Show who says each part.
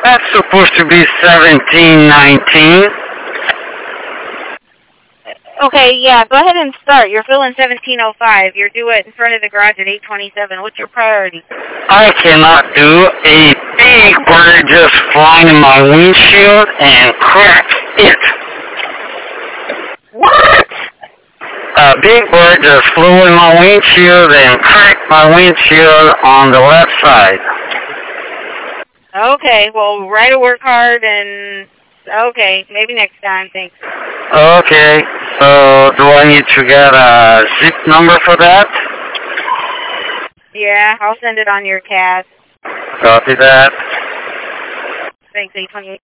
Speaker 1: That's supposed to be 1719.
Speaker 2: Okay, yeah, go ahead and start. You're filling 1705. You're due it in front of the garage at 827. What's your priority?
Speaker 1: I cannot do a big bird just flying in my windshield and crack it.
Speaker 2: What?
Speaker 1: A big bird just flew in my windshield and cracked my windshield on the left side.
Speaker 2: Okay, well, write a work hard and... Okay, maybe next time, thanks.
Speaker 1: Okay, so do I need to get a zip number for that?
Speaker 2: Yeah, I'll send it on your CAD.
Speaker 1: Copy that.
Speaker 2: Thanks, 828.